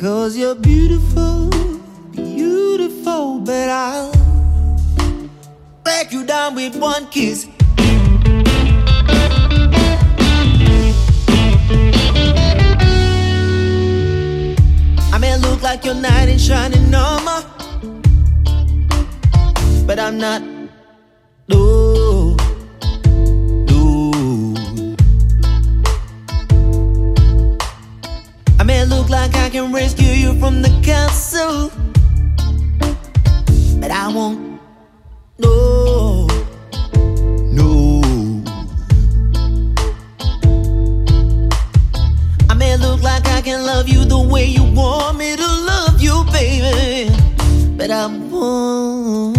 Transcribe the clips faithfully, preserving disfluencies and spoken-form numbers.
'Cause you're beautiful, beautiful, but I'll break you down with one kiss. I may look like your knight in shining armor, but I'm not. No, no. I may look like I can rescue you from the castle, but I won't. No, no. I may look like I can love you the way you want me to love you, baby, but I won't.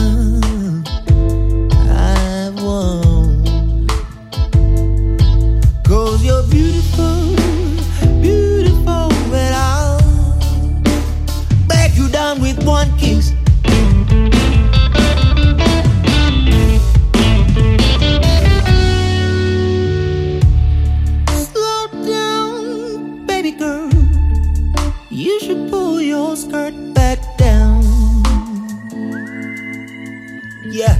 I won't. 'Cause you're beautiful, beautiful, but I'll break you down with one kiss. Slow down, baby girl. You should pull your skirt back down. Yeah.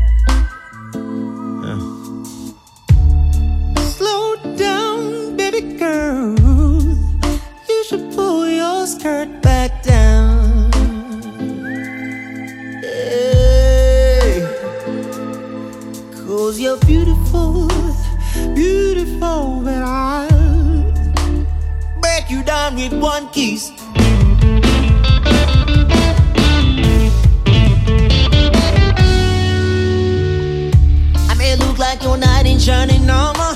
Uh. Slow down, baby girl. You should pull your skirt back down. Hey. 'Cause you're beautiful, beautiful, but I'll break you down with one kiss. I may look like your knight in shining armor,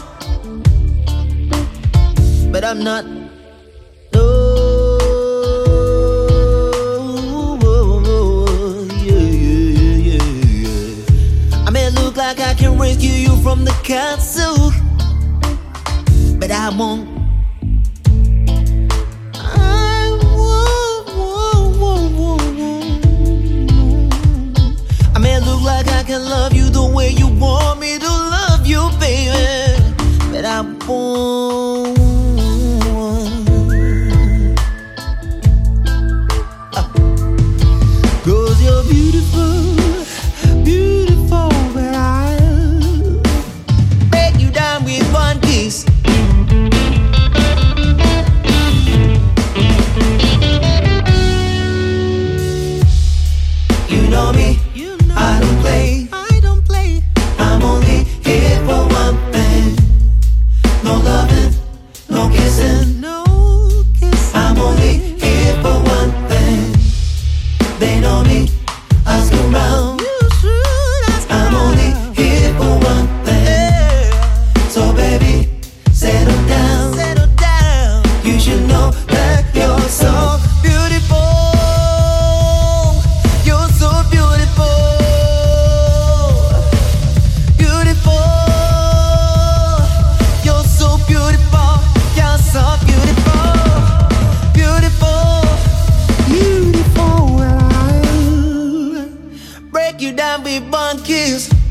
but I'm not. No, yeah, yeah, yeah, yeah. I may look like I can rescue you from the castle, but I won't. I won't, won't, won't, won't, won't. I may look like I can love you the way you want me to love you, baby, but I won't. Uh. 'Cause you're beautiful, beautiful, but I'll break you down with one kiss. You know me, you know I don't play. I don't play. I'm only here for one thing. No loving, no kissing, no kissing. I'm only here for one thing. They know me, ask around. You should ask I'm around. Only here for one thing. Yeah. So baby, settle down, settle down. You should know that you're so beautiful. You're so beautiful, beautiful. You're so beautiful. You're so beautiful, beautiful, beautiful. Well, I'll break you down with one kiss.